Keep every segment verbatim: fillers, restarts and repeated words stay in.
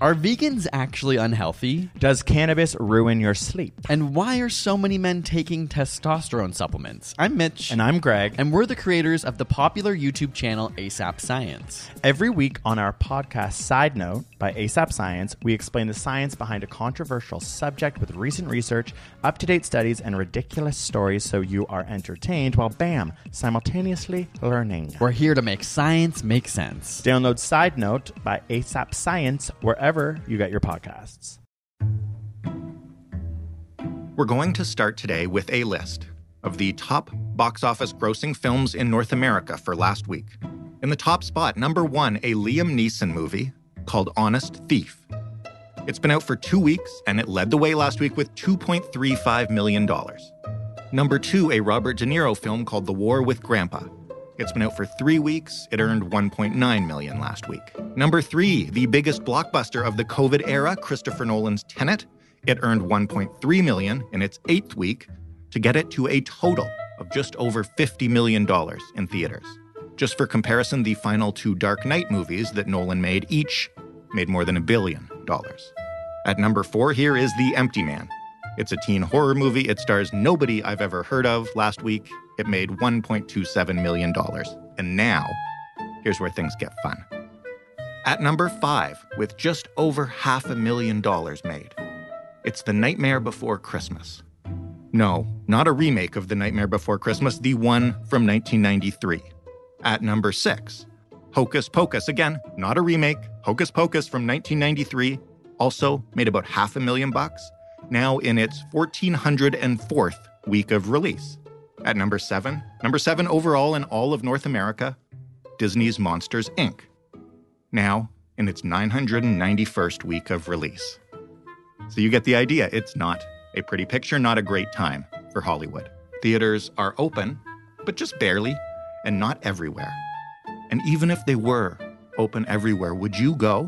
Are vegans actually unhealthy? Does cannabis ruin your sleep? And why are so many men taking testosterone supplements? I'm Mitch. And I'm Greg. And we're the creators of the popular YouTube channel ASAP Science. Every week on our podcast Side Note by ASAP Science, we explain the science behind a controversial subject with recent research, up-to-date studies, and ridiculous stories so you are entertained while, bam, simultaneously learning. We're here to make science make sense. Download Side Note by ASAP Science wherever you get your podcasts. We're going to start today with a list of the top box office grossing films in North America for last week. In the top spot, number one, a Liam Neeson movie called Honest Thief. It's been out for two weeks, and it led the way last week with two point three five million dollars. Number two, a Robert De Niro film called The War with Grandpa. It's been out for three weeks. It earned one point nine million dollars last week. Number three, the biggest blockbuster of the COVID era, Christopher Nolan's Tenet. It earned one point three million dollars in its eighth week to get it to a total of just over fifty million dollars in theaters. Just for comparison, the final two Dark Knight movies that Nolan made each made more than a billion dollars. At number four, here is The Empty Man. It's a teen horror movie. It stars nobody I've ever heard of. Last week, it made one point two seven million dollars. And now, here's where things get fun. At number five, with just over half a million dollars made, it's The Nightmare Before Christmas. No, not a remake of The Nightmare Before Christmas, the one from nineteen ninety-three. At number six, Hocus Pocus. Again, not a remake. Hocus Pocus from nineteen ninety-three also made about half a million bucks, now in its one thousand four hundred fourth week of release. At number seven, number seven overall in all of North America, Disney's Monsters, Incorporated. Now in its nine hundred ninety-first week of release. So you get the idea. It's not a pretty picture, not a great time for Hollywood. Theaters are open, but just barely, and not everywhere. And even if they were open everywhere, would you go?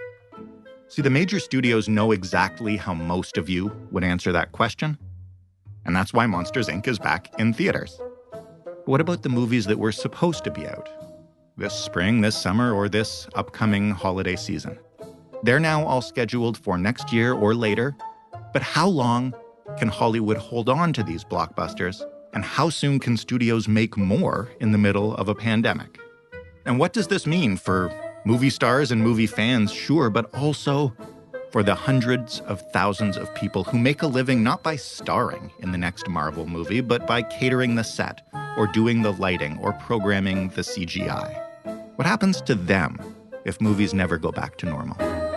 See, the major studios know exactly how most of you would answer that question. And that's why Monsters, Incorporated is back in theaters. But what about the movies that were supposed to be out this spring, this summer, or this upcoming holiday season? They're now all scheduled for next year or later. But how long can Hollywood hold on to these blockbusters? And how soon can studios make more in the middle of a pandemic? And what does this mean for movie stars and movie fans, sure, but also for the hundreds of thousands of people who make a living not by starring in the next Marvel movie, but by catering the set, or doing the lighting, or programming the C G I? What happens to them if movies never go back to normal?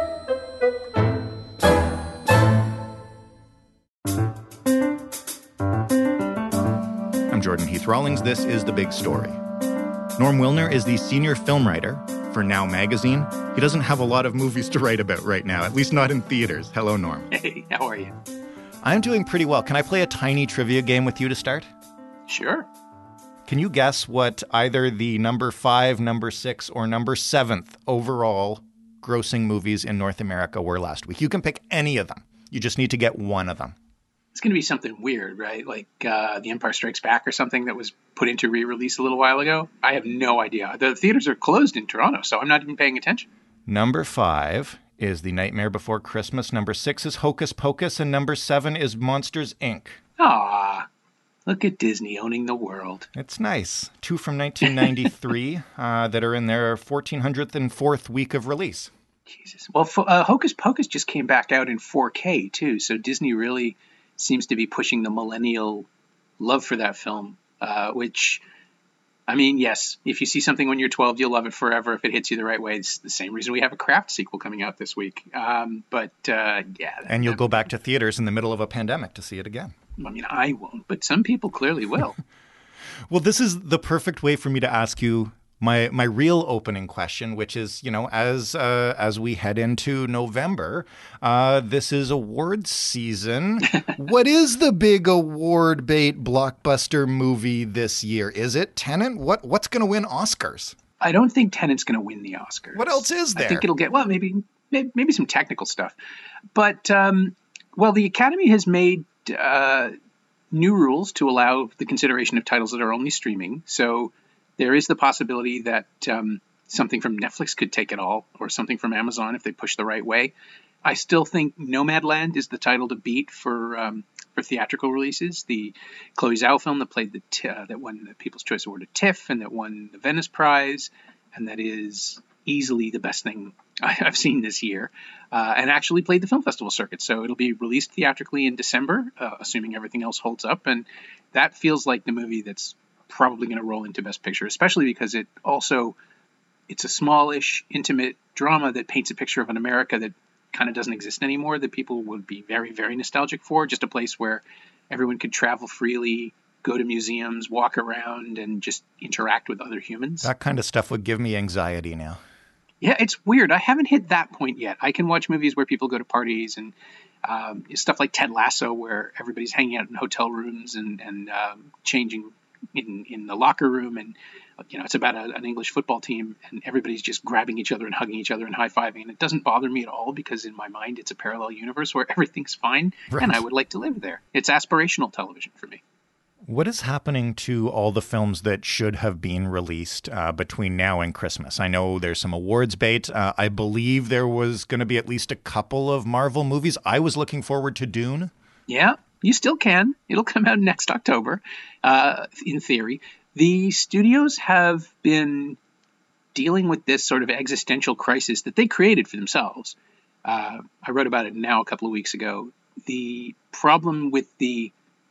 I'm Jordan Heath Rawlings. This is The Big Story. Norm Wilner is the senior film writer for Now Magazine. He doesn't have a lot of movies to write about right now, at least not in theaters. Hello, Norm. Hey, how are you? I'm doing pretty well. Can I play a tiny trivia game with you to start? Sure. Can you guess what either the number five, number six, or number seventh overall grossing movies in North America were last week? You can pick any of them. You just need to get one of them. It's going to be something weird, right? Like uh, The Empire Strikes Back or something that was put into re-release a little while ago. I have no idea. The theaters are closed in Toronto, so I'm not even paying attention. Number five is The Nightmare Before Christmas. Number six is Hocus Pocus. And number seven is Monsters, Incorporated. Ah, look at Disney owning the world. It's nice. Two from nineteen ninety-three uh, that are in their one thousand four hundred fourth week of release. Jesus. Well, uh, Hocus Pocus just came back out in four K, too, so Disney really seems to be pushing the millennial love for that film, uh, which, I mean, yes, if you see something when you're twelve, you'll love it forever if it hits you the right way. It's the same reason we have a Craft sequel coming out this week. Um, but, uh, yeah. That, and you'll that, go back to theaters in the middle of a pandemic to see it again. I mean, I won't, but some people clearly will. Well, this is the perfect way for me to ask you my my real opening question, which is, you know, as uh, as we head into November, uh, this is awards season. What is the big award bait blockbuster movie this year? Is it Tenet? What what's going to win Oscars? I don't think Tenet's going to win the Oscars. What else is there? I think it'll get, well, maybe maybe, maybe some technical stuff. But, um, well, the Academy has made uh, new rules to allow the consideration of titles that are only streaming. So there is the possibility that um, something from Netflix could take it all, or something from Amazon if they push the right way. I still think Nomadland is the title to beat for um, for theatrical releases. The Chloe Zhao film that played the t- uh, that won the People's Choice Award at TIFF and that won the Venice Prize, and that is easily the best thing I've seen this year, uh, and actually played the film festival circuit. So it'll be released theatrically in December, uh, assuming everything else holds up, and that feels like the movie that's probably going to roll into Best Picture, especially because it also it's a smallish, intimate drama that paints a picture of an America that kind of doesn't exist anymore, that people would be very, very nostalgic for. Just a place where everyone could travel freely, go to museums, walk around, and just interact with other humans. That kind of stuff would give me anxiety now. Yeah, it's weird. I haven't hit that point yet. I can watch movies where people go to parties and um, stuff like Ted Lasso, where everybody's hanging out in hotel rooms and, and um, changing in, in the locker room. And, you know, it's about a, an English football team and everybody's just grabbing each other and hugging each other and high-fiving. And it doesn't bother me at all because in my mind, it's a parallel universe where everything's fine. Right. And I would like to live there. It's aspirational television for me. What is happening to all the films that should have been released uh, between now and Christmas? I know there's some awards bait. Uh, I believe there was going to be at least a couple of Marvel movies. I was looking forward to Dune. Yeah, you still can. It'll come out next October, uh, in theory. The studios have been dealing with this sort of existential crisis that they created for themselves. Uh, I wrote about it now a couple of weeks ago. The problem with the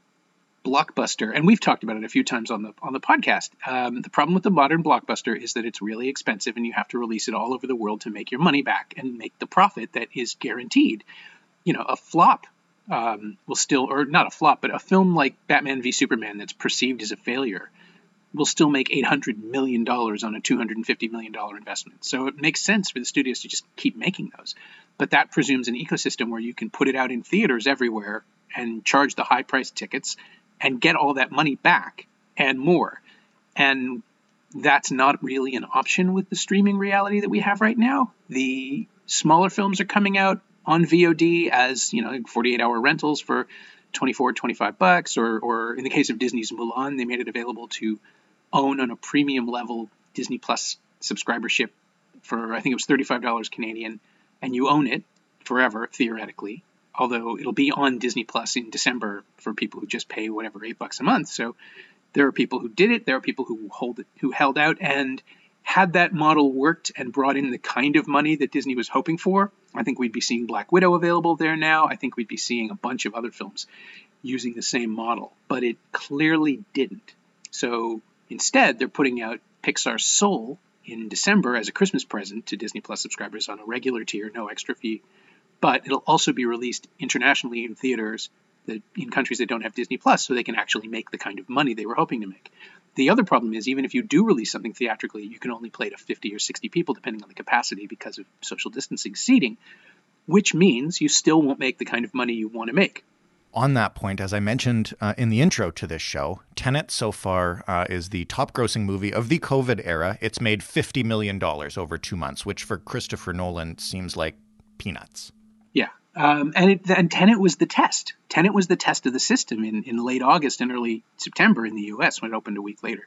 blockbuster, and we've talked about it a few times on the on the podcast. Um, the problem with the modern blockbuster is that it's really expensive and you have to release it all over the world to make your money back and make the profit that is guaranteed. You know, a flop um, will still, or not a flop, but a film like Batman v Superman that's perceived as a failure will still make eight hundred million dollars on a two hundred fifty million dollars investment. So it makes sense for the studios to just keep making those. But that presumes an ecosystem where you can put it out in theaters everywhere and charge the high price tickets and get all that money back and more. And that's not really an option with the streaming reality that we have right now. The smaller films are coming out on V O D as, you know, forty-eight hour rentals for twenty-four, twenty-five bucks, or, or in the case of Disney's Mulan, they made it available to own on a premium level Disney Plus subscribership for, I think it was thirty-five dollars Canadian, and you own it forever, theoretically. Although it'll be on Disney Plus in December for people who just pay whatever eight bucks a month. So there are people who did it. There are people who hold it, who held out, and had that model worked and brought in the kind of money that Disney was hoping for, I think we'd be seeing Black Widow available there now. I think we'd be seeing a bunch of other films using the same model, but it clearly didn't. So instead, they're putting out Pixar's Soul in December as a Christmas present to Disney Plus subscribers on a regular tier, no extra fee. But it'll also be released internationally in theaters that, in countries that don't have Disney Plus, so they can actually make the kind of money they were hoping to make. The other problem is, even if you do release something theatrically, you can only play to fifty or sixty people, depending on the capacity, because of social distancing seating, which means you still won't make the kind of money you want to make. On that point, as I mentioned uh, in the intro to this show, Tenet so far uh, is the top-grossing movie of the COVID era. It's made fifty million dollars over two months, which for Christopher Nolan seems like peanuts. Yeah, um, and, it, and Tenet was the test. Tenet was the test of the system in, in late August and early September in the U S when it opened a week later.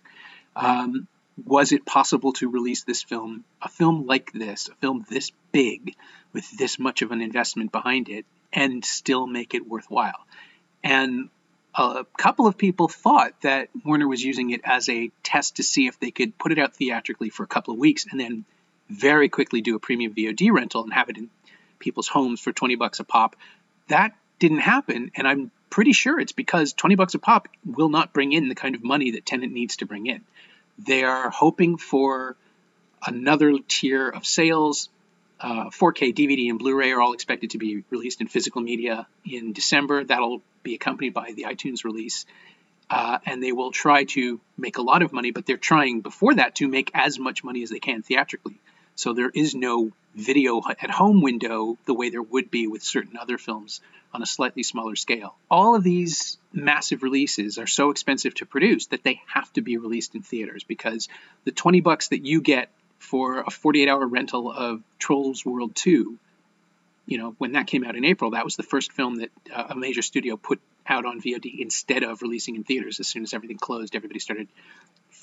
Um, was it possible to release this film, a film like this, a film this big, with this much of an investment behind it, and still make it worthwhile? And a couple of people thought that Warner was using it as a test to see if they could put it out theatrically for a couple of weeks and then very quickly do a premium V O D rental and have it in people's homes for twenty bucks a pop. That didn't happen, and I'm pretty sure it's because twenty bucks a pop will not bring in the kind of money that Tenet needs to bring in. They are hoping for another tier of sales. Uh, four K D V D and Blu-ray are all expected to be released in physical media in December. That'll be accompanied by the iTunes release. Uh, and they will try to make a lot of money, but they're trying before that to make as much money as they can theatrically. So there is no video at home window the way there would be with certain other films on a slightly smaller scale. All of these massive releases are so expensive to produce that they have to be released in theaters, because the twenty bucks that you get for a forty-eight hour rental of Trolls World two, you know, when that came out in April, that was the first film that uh, a major studio put out on V O D instead of releasing in theaters. As soon as everything closed, everybody started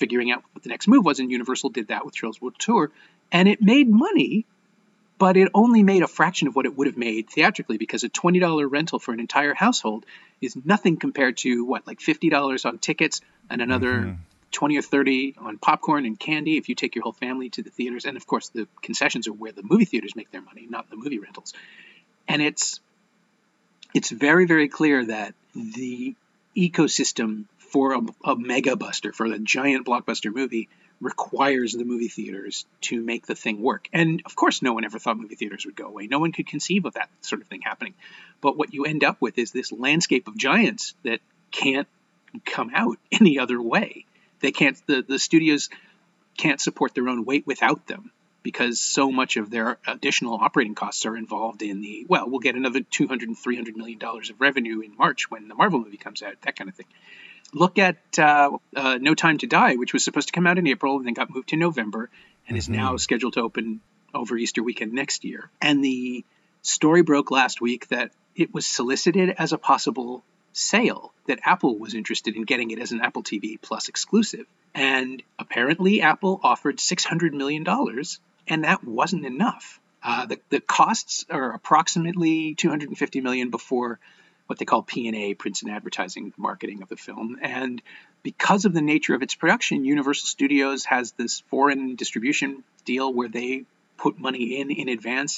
figuring out what the next move was, and Universal did that with Trolls World Tour, and it made money, but it only made a fraction of what it would have made theatrically, because a twenty dollars rental for an entire household is nothing compared to, what, like fifty dollars on tickets and another mm-hmm. twenty or thirty on popcorn and candy if you take your whole family to the theaters. And of course, the concessions are where the movie theaters make their money, not the movie rentals. And it's it's very, very clear that the ecosystem for a, a mega buster, for a giant blockbuster movie, requires the movie theaters to make the thing work. And of course, no one ever thought movie theaters would go away. No one could conceive of that sort of thing happening. But what you end up with is this landscape of giants that can't come out any other way. They can't, the, the studios can't support their own weight without them, because so much of their additional operating costs are involved in the, well, we'll get another two hundred and three hundred million dollars of revenue in March when the Marvel movie comes out, that kind of thing. Look at uh, uh, No Time to Die, which was supposed to come out in April and then got moved to November and mm-hmm. is now scheduled to open over Easter weekend next year. And the story broke last week that it was solicited as a possible sale, that Apple was interested in getting it as an Apple T V Plus exclusive. And apparently Apple offered six hundred million dollars, and that wasn't enough. Uh, the, the costs are approximately two hundred fifty million dollars before what they call P and A, prints and advertising marketing of the film. And because of the nature of its production, Universal Studios has this foreign distribution deal where they put money in in advance,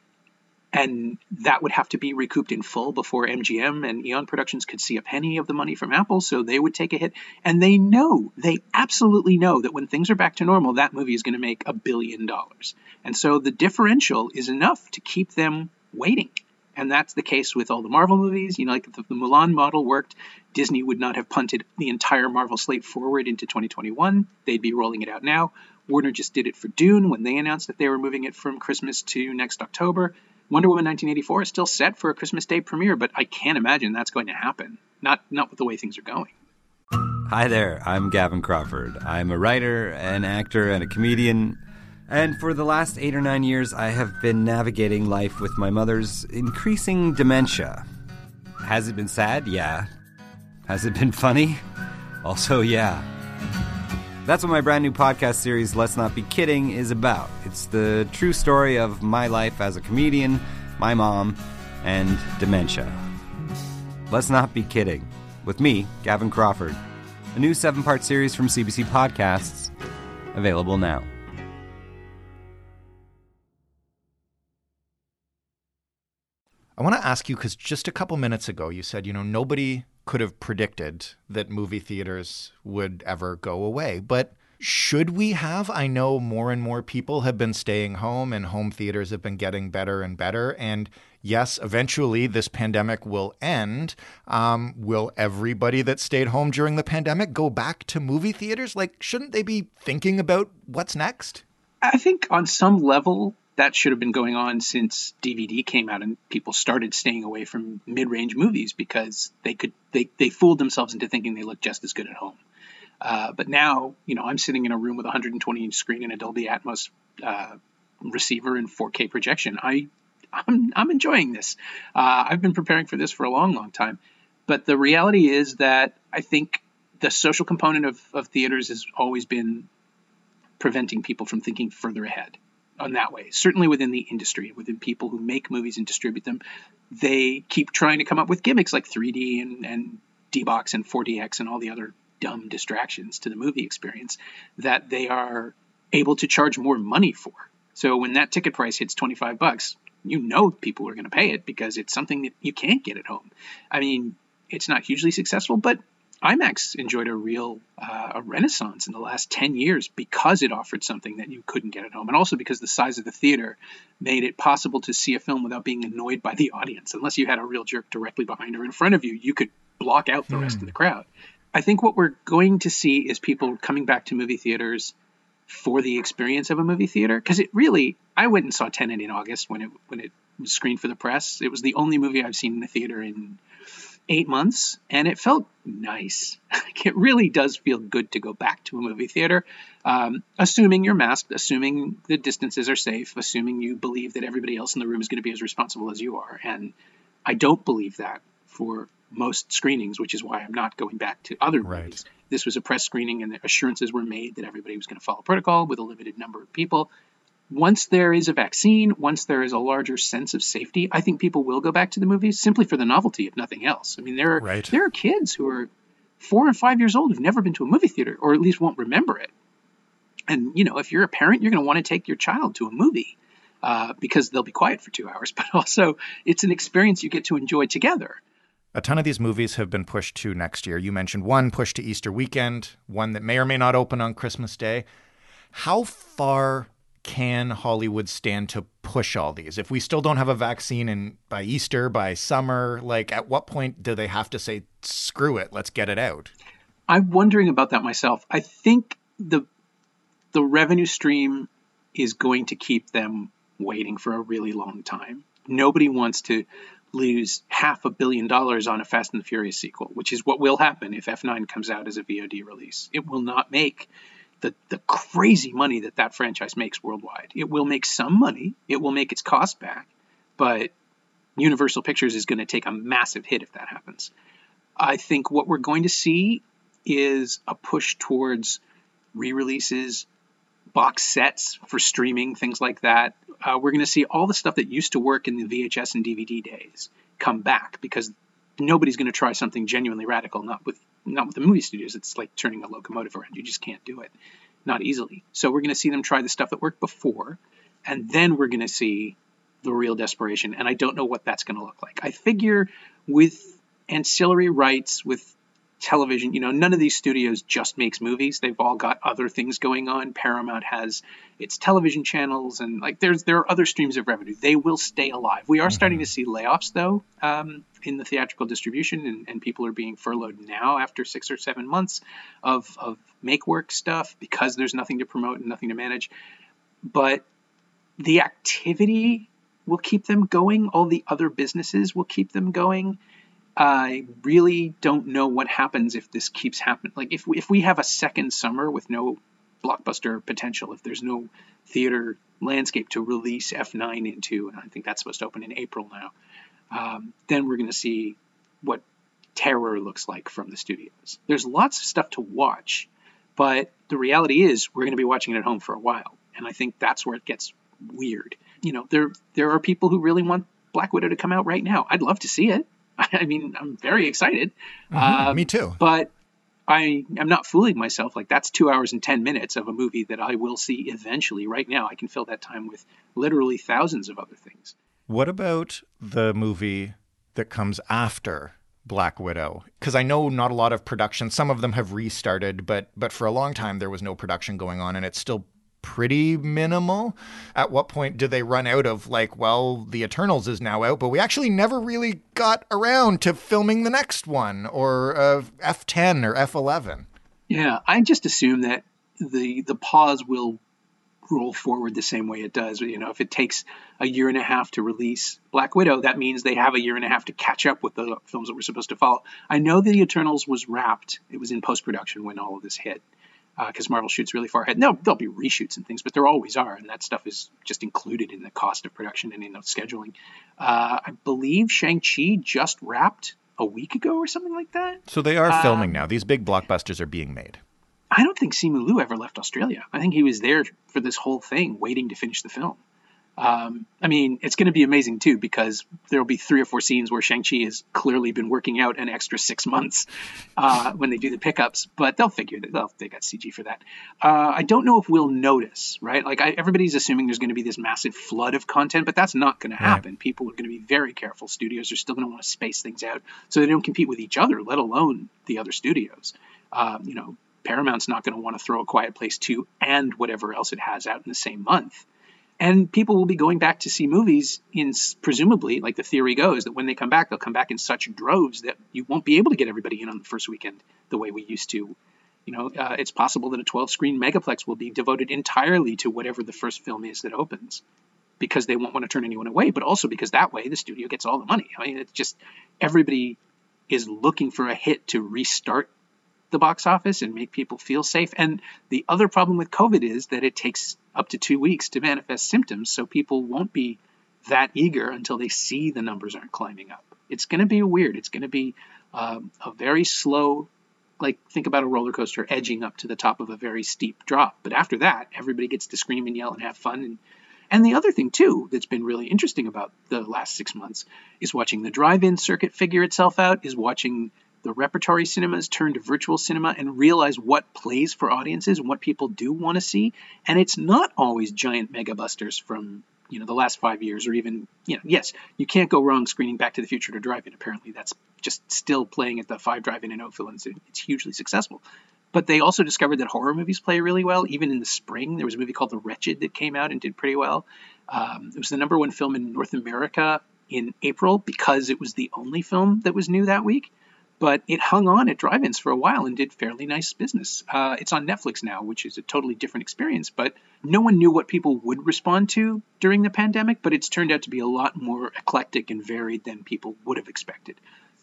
and that would have to be recouped in full before M G M and Eon Productions could see a penny of the money from Apple, so they would take a hit. And they know, they absolutely know that when things are back to normal, that movie is going to make a billion dollars. And so the differential is enough to keep them waiting. And that's the case with all the Marvel movies. You know, like if the Mulan model worked, Disney would not have punted the entire Marvel slate forward into twenty twenty-one. They'd be rolling it out now. Warner just did it for Dune when they announced that they were moving it from Christmas to next October. Wonder Woman nineteen eighty-four is still set for a Christmas Day premiere, but I can't imagine that's going to happen. Not, not with the way things are going. Hi there, I'm Gavin Crawford. I'm a writer, an actor, and a comedian. And for the last eight or nine years, I have been navigating life with my mother's increasing dementia. Has it been sad? Yeah. Has it been funny? Also, yeah. That's what my brand new podcast series, Let's Not Be Kidding, is about. It's the true story of my life as a comedian, my mom, and dementia. Let's Not Be Kidding. With me, Gavin Crawford. A new seven-part series from C B C Podcasts. Available now. I want to ask you, because just a couple minutes ago you said, you know, nobody could have predicted that movie theaters would ever go away. But should we have? I know more and more people have been staying home and home theaters have been getting better and better. And yes, eventually this pandemic will end. Um, will everybody that stayed home during the pandemic go back to movie theaters? Like, shouldn't they be thinking about what's next? I think on some level, that should have been going on since D V D came out and people started staying away from mid-range movies because they could they, they fooled themselves into thinking they looked just as good at home. Uh, but now, you know, I'm sitting in a room with a one hundred twenty inch screen and a Dolby Atmos uh, receiver and four K projection. I I'm, I'm enjoying this. Uh, I've been preparing for this for a long, long time. But the reality is that I think the social component of, of theaters has always been preventing people from thinking further ahead. On that way, certainly within the industry, within people who make movies and distribute them, they keep trying to come up with gimmicks like three D and, and D-Box and four D X and all the other dumb distractions to the movie experience that they are able to charge more money for. So when that ticket price hits twenty-five bucks, you know people are going to pay it because it's something that you can't get at home. I mean, it's not hugely successful, but IMAX enjoyed a real uh, a renaissance in the last ten years because it offered something that you couldn't get at home. And also because the size of the theater made it possible to see a film without being annoyed by the audience. Unless you had a real jerk directly behind or in front of you, you could block out the hmm. rest of the crowd. I think what we're going to see is people coming back to movie theaters for the experience of a movie theater. Because it really, I went and saw Tenet in August when it when it was screened for the press. It was the only movie I've seen in the theater in eight months, and it felt nice. It really does feel good to go back to a movie theater, um, assuming you're masked, assuming the distances are safe, assuming you believe that everybody else in the room is going to be as responsible as you are. And I don't believe that for most screenings, which is why I'm not going back to other Right. movies. This was a press screening, and the assurances were made that everybody was going to follow protocol with a limited number of people. Once there is a vaccine, once there is a larger sense of safety, I think people will go back to the movies simply for the novelty, if nothing else. I mean, there are, Right. there are kids who are four and five years old who've never been to a movie theater, or at least won't remember it. And, you know, if you're a parent, you're going to want to take your child to a movie uh, because they'll be quiet for two hours. But also, it's an experience you get to enjoy together. A ton of these movies have been pushed to next year. You mentioned one pushed to Easter weekend, one that may or may not open on Christmas Day. How far can Hollywood stand to push all these? If we still don't have a vaccine in by Easter, by summer, like at what point do they have to say, screw it, let's get it out? I'm wondering about that myself. I think the the revenue stream is going to keep them waiting for a really long time. Nobody wants to lose half a billion dollars on a Fast and the Furious sequel, which is what will happen if F nine comes out as a V O D release. It will not make the, the crazy money that that franchise makes worldwide. It will make some money. It will make its cost back. But Universal Pictures is going to take a massive hit if that happens. I think what we're going to see is a push towards re-releases, box sets for streaming, things like that. Uh, we're going to see all the stuff that used to work in the V H S and D V D days come back because nobody's going to try something genuinely radical, not with not with the movie studios. It's like turning a locomotive around. You just can't do it, not easily. So we're going to see them try the stuff that worked before, and then we're going to see the real desperation. And I don't know what that's going to look like. I figure with ancillary rights, with television, you know, none of these studios just makes movies. They've all got other things going on. Paramount has its television channels, and like there's there are other streams of revenue. They will stay alive. We are mm-hmm. starting to see layoffs though um, in the theatrical distribution, and, and people are being furloughed now after six or seven months of of make work stuff because there's nothing to promote and nothing to manage. But the activity will keep them going. All the other businesses will keep them going. I really don't know what happens if this keeps happening. Like if we, if we have a second summer with no blockbuster potential, if there's no theater landscape to release F nine into, and I think that's supposed to open in April now, um, then we're going to see what terror looks like from the studios. There's lots of stuff to watch, but the reality is we're going to be watching it at home for a while. And I think that's where it gets weird. You know, there there are people who really want Black Widow to come out right now. I'd love to see it. I mean, I'm very excited. Mm-hmm, um, me too. But I am not fooling myself. Like that's two hours and ten minutes of a movie that I will see eventually. Right now, I can fill that time with literally thousands of other things. What about the movie that comes after Black Widow? Because I know not a lot of production. Some of them have restarted, but but for a long time there was no production going on, and it's still pretty minimal. At what point do they run out of like, well, the Eternals is now out, but we actually never really got around to filming the next one, or uh, F ten or F eleven? Yeah, I just assume that the the pause will roll forward the same way it does. You know, if it takes a year and a half to release Black Widow, that means they have a year and a half to catch up with the films that were supposed to follow. I know the Eternals was wrapped. It was in post-production when all of this hit. Because uh, Marvel shoots really far ahead. No, there'll be reshoots and things, but there always are, and that stuff is just included in the cost of production and in the scheduling. Uh, I believe Shang-Chi just wrapped a week ago or something like that. So they are filming um, now. These big blockbusters are being made. I don't think Simu Liu ever left Australia. I think he was there for this whole thing, waiting to finish the film. Um, I mean, it's going to be amazing, too, because there will be three or four scenes where Shang-Chi has clearly been working out an extra six months uh, when they do the pickups, but they'll figure that they'll, they got C G for that. Uh, I don't know if we'll notice, right? Like I, everybody's assuming there's going to be this massive flood of content, but that's not going to happen. Right. People are going to be very careful. Studios are still going to want to space things out so they don't compete with each other, let alone the other studios. Um, you know, Paramount's not going to want to throw A Quiet Place two and whatever else it has out in the same month. And people will be going back to see movies in, presumably, like the theory goes, that when they come back, they'll come back in such droves that you won't be able to get everybody in on the first weekend the way we used to. You know, uh, it's possible that a twelve-screen megaplex will be devoted entirely to whatever the first film is that opens, because they won't want to turn anyone away, but also because that way the studio gets all the money. I mean, it's just everybody is looking for a hit to restart the box office and make people feel safe. And the other problem with COVID is that it takes up to two weeks to manifest symptoms, so people won't be that eager until they see the numbers aren't climbing up. It's going to be weird. It's going to be um, a very slow, like think about a roller coaster edging up to the top of a very steep drop. But after that, everybody gets to scream and yell and have fun. And And the other thing, too, that's been really interesting about the last six months is watching the drive-in circuit figure itself out, is watching the repertory cinemas turn to virtual cinema and realize what plays for audiences and what people do want to see. And it's not always giant mega busters from, you know, the last five years or even, you know, yes, you can't go wrong screening Back to the Future to drive-in. Apparently that's just still playing at the Five Drive-In in Oakville, and it's hugely successful. But they also discovered that horror movies play really well. Even in the spring, there was a movie called The Wretched that came out and did pretty well. Um, it was the number one film in North America in April because it was the only film that was new that week. But it hung on at drive-ins for a while and did fairly nice business. Uh, it's on Netflix now, which is a totally different experience. But no one knew what people would respond to during the pandemic. But it's turned out to be a lot more eclectic and varied than people would have expected.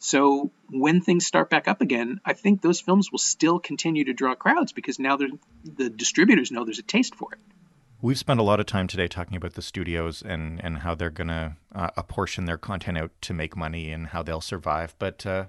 So when things start back up again, I think those films will still continue to draw crowds because now the distributors know there's a taste for it. We've spent a lot of time today talking about the studios and, and how they're going to uh, apportion their content out to make money and how they'll survive. But uh,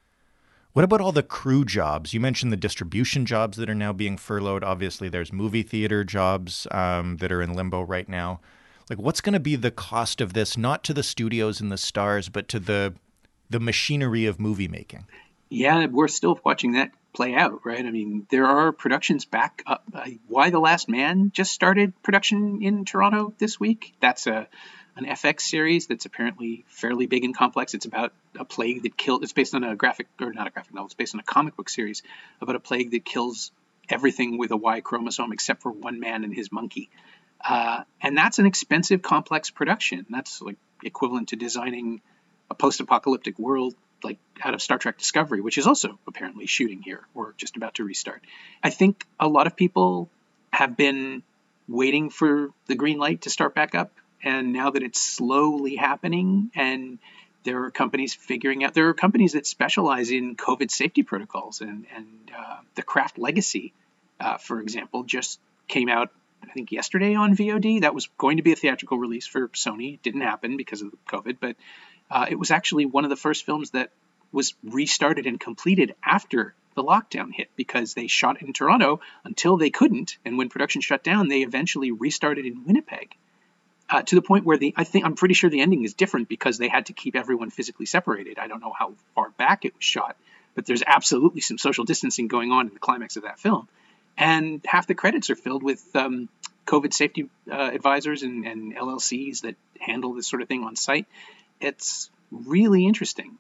what about all the crew jobs? You mentioned the distribution jobs that are now being furloughed. Obviously, there's movie theater jobs um, that are in limbo right now. Like, what's going to be the cost of this, not to the studios and the stars, but to the the machinery of movie making? Yeah, we're still watching that play out, right? I mean, there are productions back up. Uh, Why the Last Man just started production in Toronto this week. That's a an F X series that's apparently fairly big and complex. It's about a plague that killed. It's based on a graphic, or not a graphic novel. It's based on a comic book series about a plague that kills everything with a Y chromosome except for one man and his monkey. Uh, and that's an expensive, complex production. That's like equivalent to designing a post-apocalyptic world like out of Star Trek Discovery, which is also apparently shooting here or just about to restart. I think a lot of people have been waiting for the green light to start back up. And now that it's slowly happening and there are companies figuring out, there are companies that specialize in COVID safety protocols, and, and uh, the Craft Legacy, uh, for example, just came out, I think yesterday on V O D. That was going to be a theatrical release for Sony. It didn't happen because of COVID, but Uh, it was actually one of the first films that was restarted and completed after the lockdown hit because they shot in Toronto until they couldn't. And when production shut down, they eventually restarted in Winnipeg uh, to the point where the I think I'm pretty sure the ending is different because they had to keep everyone physically separated. I don't know how far back it was shot, but there's absolutely some social distancing going on in the climax of that film. And half the credits are filled with um, COVID safety uh, advisors and, and L L Cs that handle this sort of thing on site. It's really interesting.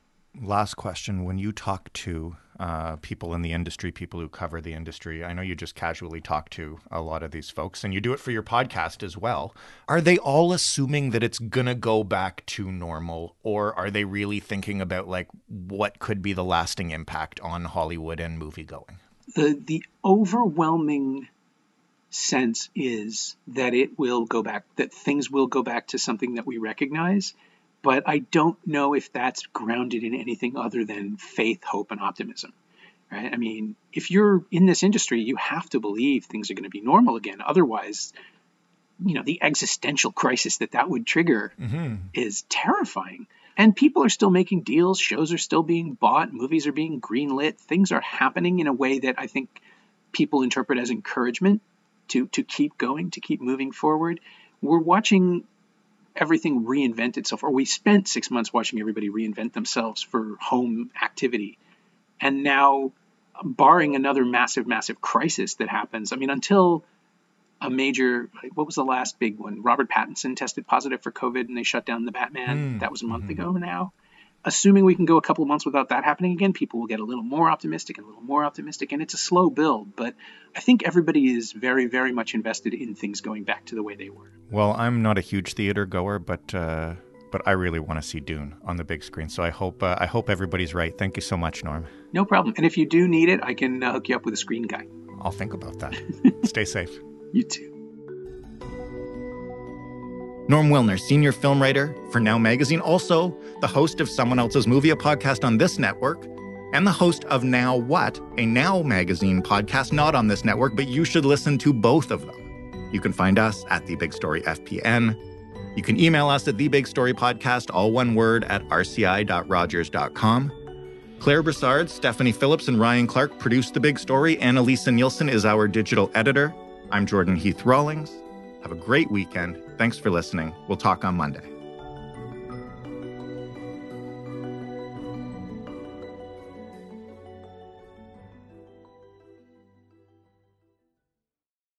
Last question. When you talk to uh, people in the industry, people who cover the industry, I know you just casually talk to a lot of these folks, and you do it for your podcast as well. Are they all assuming that it's going to go back to normal, or are they really thinking about like what could be the lasting impact on Hollywood and movie going? The, the overwhelming sense is that it will go back, that things will go back to something that we recognize. But I don't know if that's grounded in anything other than faith, hope, and optimism, right? I mean, if you're in this industry, you have to believe things are going to be normal again. Otherwise, you know, the existential crisis that that would trigger mm-hmm. is terrifying. And people are still making deals. Shows are still being bought. Movies are being greenlit. Things are happening in a way that I think people interpret as encouragement to, to keep going, to keep moving forward. We're watching everything reinvent itself, or we spent six months watching everybody reinvent themselves for home activity. And now, barring another massive, massive crisis that happens, I mean, until a major, what was the last big one? Robert Pattinson tested positive for COVID and they shut down the Batman. Mm. That was a month mm-hmm. ago now. Assuming we can go a couple of months without that happening again, people will get a little more optimistic and a little more optimistic. And it's a slow build, but I think everybody is very, very much invested in things going back to the way they were. Well, I'm not a huge theater goer, but uh, but I really want to see Dune on the big screen. So I hope uh, I hope everybody's right. Thank you so much, Norm. No problem. And if you do need it, I can uh, hook you up with a screen guy. I'll think about that. Stay safe. You too. Norm Wilner, senior film writer for Now Magazine, also the host of Someone Else's Movie, a podcast on this network, and the host of Now What, a Now Magazine podcast not on this network, but you should listen to both of them. You can find us at The Big Story F P N. You can email us at thebigstorypodcast, all one word, at r c i dot rogers dot com. Claire Broussard, Stephanie Phillips, and Ryan Clark produced The Big Story. Annalisa Nielsen is our digital editor. I'm Jordan Heath Rawlings. Have a great weekend. Thanks for listening. We'll talk on Monday.